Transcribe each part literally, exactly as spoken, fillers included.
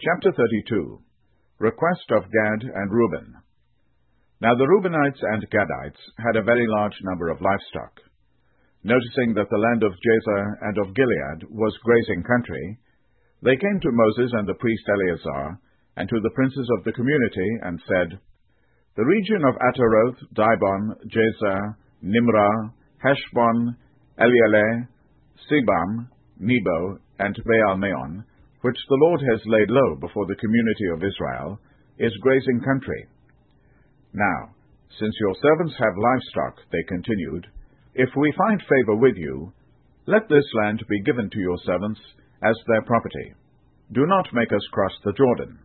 Chapter thirty-two. Request of Gad and Reuben. Now the Reubenites and Gadites had a very large number of livestock. Noticing that the land of Jazer and of Gilead was grazing country, they came to Moses and the priest Eleazar, and to the princes of the community, and said, The region of Ataroth, Dibon, Jazer, Nimrah, Heshbon, Elealeh, Sebam, Nebo, and Baal-meon, which the Lord has laid low before the community of Israel, is grazing country. Now, since your servants have livestock, they continued, if we find favor with you, let this land be given to your servants as their property. Do not make us cross the Jordan.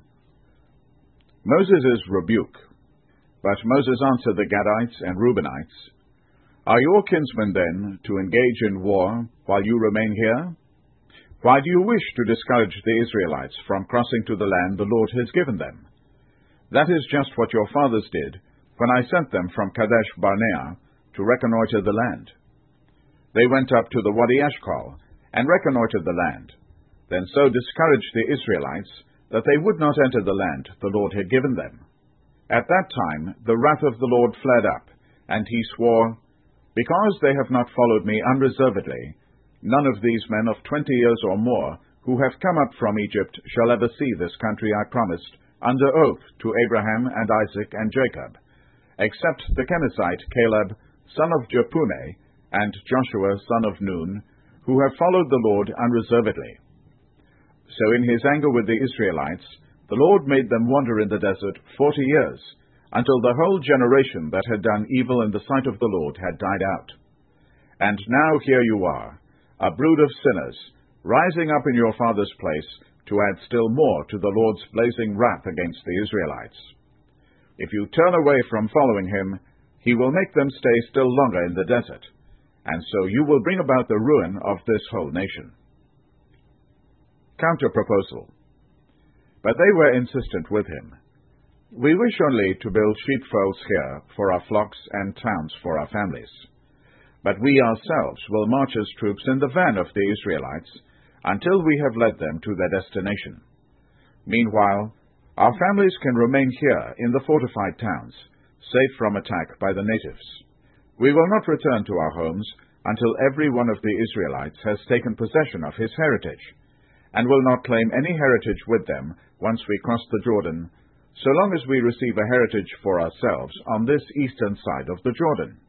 Moses' rebuke. But Moses answered the Gadites and Reubenites, Are your kinsmen then to engage in war while you remain here? Why do you wish to discourage the Israelites from crossing to the land the Lord has given them? That is just what your fathers did when I sent them from Kadesh Barnea to reconnoiter the land. They went up to the Wadi Eshcol and reconnoitered the land, then so discouraged the Israelites that they would not enter the land the Lord had given them. At that time the wrath of the Lord flared up, and he swore, Because they have not followed me unreservedly, none of these men of twenty years or more who have come up from Egypt shall ever see this country I promised under oath to Abraham and Isaac and Jacob, except the Kenizzite Caleb, son of Jephunneh, and Joshua, son of Nun, who have followed the Lord unreservedly. So in his anger with the Israelites, the Lord made them wander in the desert forty years, until the whole generation that had done evil in the sight of the Lord had died out. And now here you are, a brood of sinners, rising up in your father's place to add still more to the Lord's blazing wrath against the Israelites. If you turn away from following him, he will make them stay still longer in the desert, and so you will bring about the ruin of this whole nation. Counter-proposal. But they were insistent with him. We wish only to build sheepfolds here for our flocks and towns for our families. But we ourselves will march as troops in the van of the Israelites until we have led them to their destination. Meanwhile, our families can remain here in the fortified towns, safe from attack by the natives. We will not return to our homes until every one of the Israelites has taken possession of his heritage, and will not claim any heritage with them once we cross the Jordan, so long as we receive a heritage for ourselves on this eastern side of the Jordan.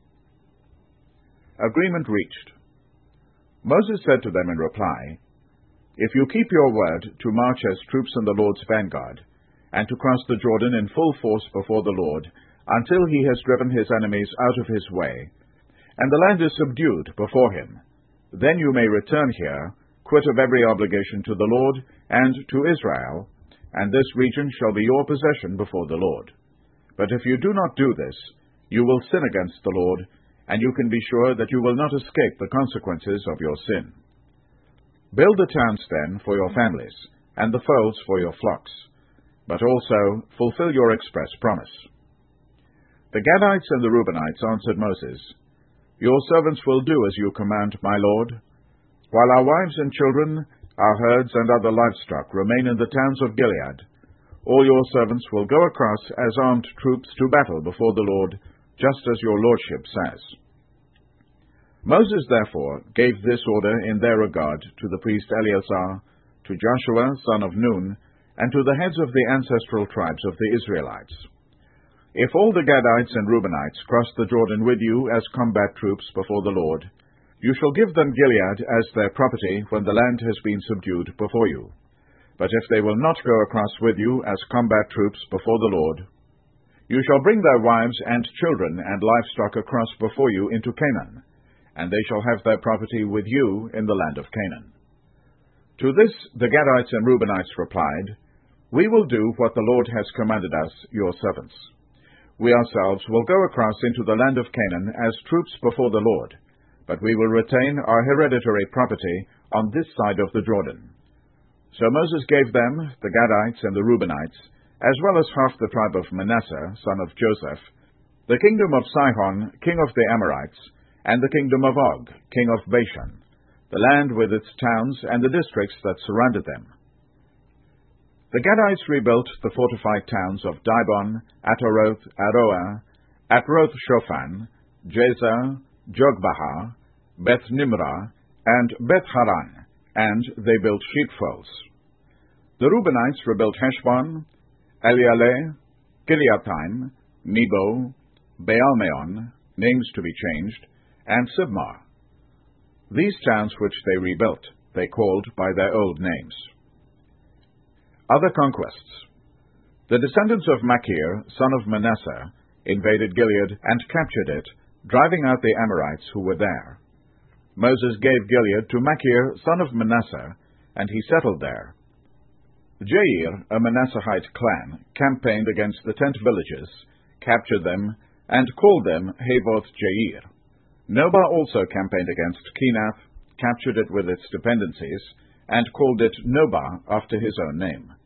Agreement reached. Moses said to them in reply, If you keep your word to march as troops in the Lord's vanguard, and to cross the Jordan in full force before the Lord, until he has driven his enemies out of his way, and the land is subdued before him, then you may return here, quit of every obligation to the Lord and to Israel, and this region shall be your possession before the Lord. But if you do not do this, you will sin against the Lord, and you can be sure that you will not escape the consequences of your sin. Build the towns then for your families, and the folds for your flocks, but also fulfill your express promise. The Gadites and the Reubenites answered Moses, Your servants will do as you command, my lord. While our wives and children, our herds and other livestock remain in the towns of Gilead, all your servants will go across as armed troops to battle before the Lord, just as your lordship says. Moses therefore gave this order in their regard to the priest Eleazar, to Joshua son of Nun, and to the heads of the ancestral tribes of the Israelites. If all the Gadites and Reubenites cross the Jordan with you as combat troops before the Lord, you shall give them Gilead as their property when the land has been subdued before you. But if they will not go across with you as combat troops before the Lord, you shall bring their wives and children and livestock across before you into Canaan, and they shall have their property with you in the land of Canaan. To this the Gadites and Reubenites replied, We will do what the Lord has commanded us, your servants. We ourselves will go across into the land of Canaan as troops before the Lord, but we will retain our hereditary property on this side of the Jordan. So Moses gave them, the Gadites and the Reubenites, as well as half the tribe of Manasseh, son of Joseph, the kingdom of Sihon, king of the Amorites, and the kingdom of Og, king of Bashan, the land with its towns and the districts that surrounded them. The Gadites rebuilt the fortified towns of Dibon, Ataroth, Aroer, Atroth Shophan, Jazer, Jogbahar, Beth Nimrah, and Beth Haran, and they built sheepfolds. The Reubenites rebuilt Heshbon, Elealeh, Kiriathaim, Nebo, Baalmeon, names to be changed, and Sibmar. These towns which they rebuilt, they called by their old names. Other conquests. The descendants of Machir, son of Manasseh, invaded Gilead and captured it, driving out the Amorites who were there. Moses gave Gilead to Machir, son of Manasseh, and he settled there. Jair, a Manassehite clan, campaigned against the tent villages, captured them, and called them Havoth Jair. Nobah also campaigned against Kenath, captured it with its dependencies, and called it Nobah after his own name.